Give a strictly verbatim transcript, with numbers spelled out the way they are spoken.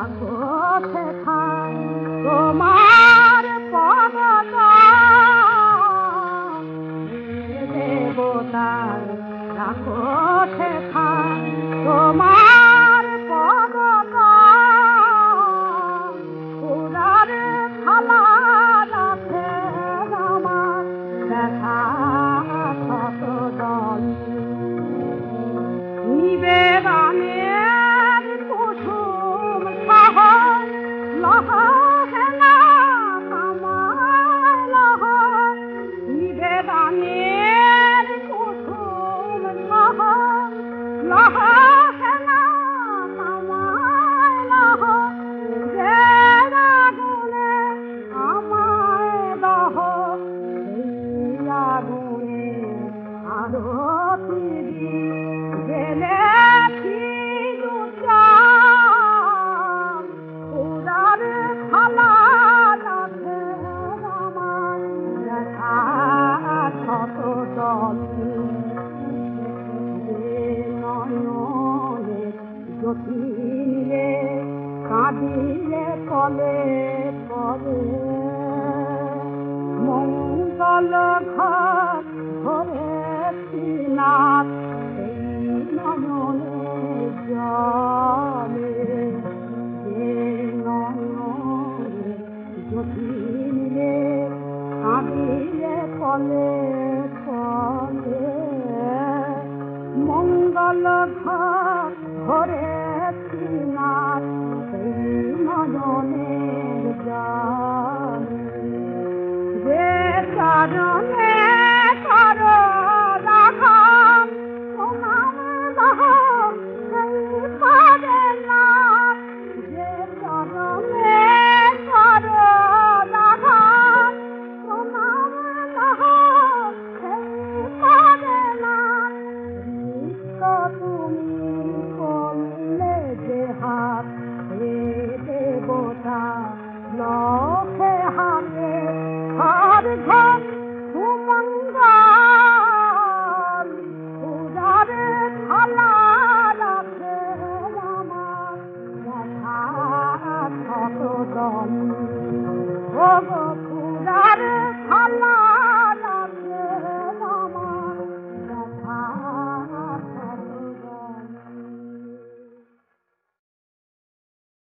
রাখো সেখায় তোমার পদতা দেবতার রাখো সেখায় তোমার পদতা উদার থালা রাখে আমার ব্যথা ক্ষত দল নিবেদনের কুসুম সহ লহ হেনা আমার লহ নিবেদনের কুসুম সহ লহ হেনা আমার লহ যে আগুনে আমায় দহ সেই আগুনে আরতি গেলে কাঁদিলে কলে পরে মঙ্গল ঘর ধরেছি নাথ এই নয়নে জলে যে নয়নে জ্যোতিলে কাঁদিলে কলে কলে মঙ্গল ঘর ধরেছি নাথ সেই নয়নের জলে যে চরণে কর রাখা প্রণাম দহ সেই পারে না যে চরণে কর রাখা প্রণাম দহ সেই পারে না নিত্য তুমি করলে যে হাত হে দেবতা লক্ষে হাতে হর ঘর সুমঙ্গল উদারে থালা রাখে আমার ব্যথা ক্ষত দল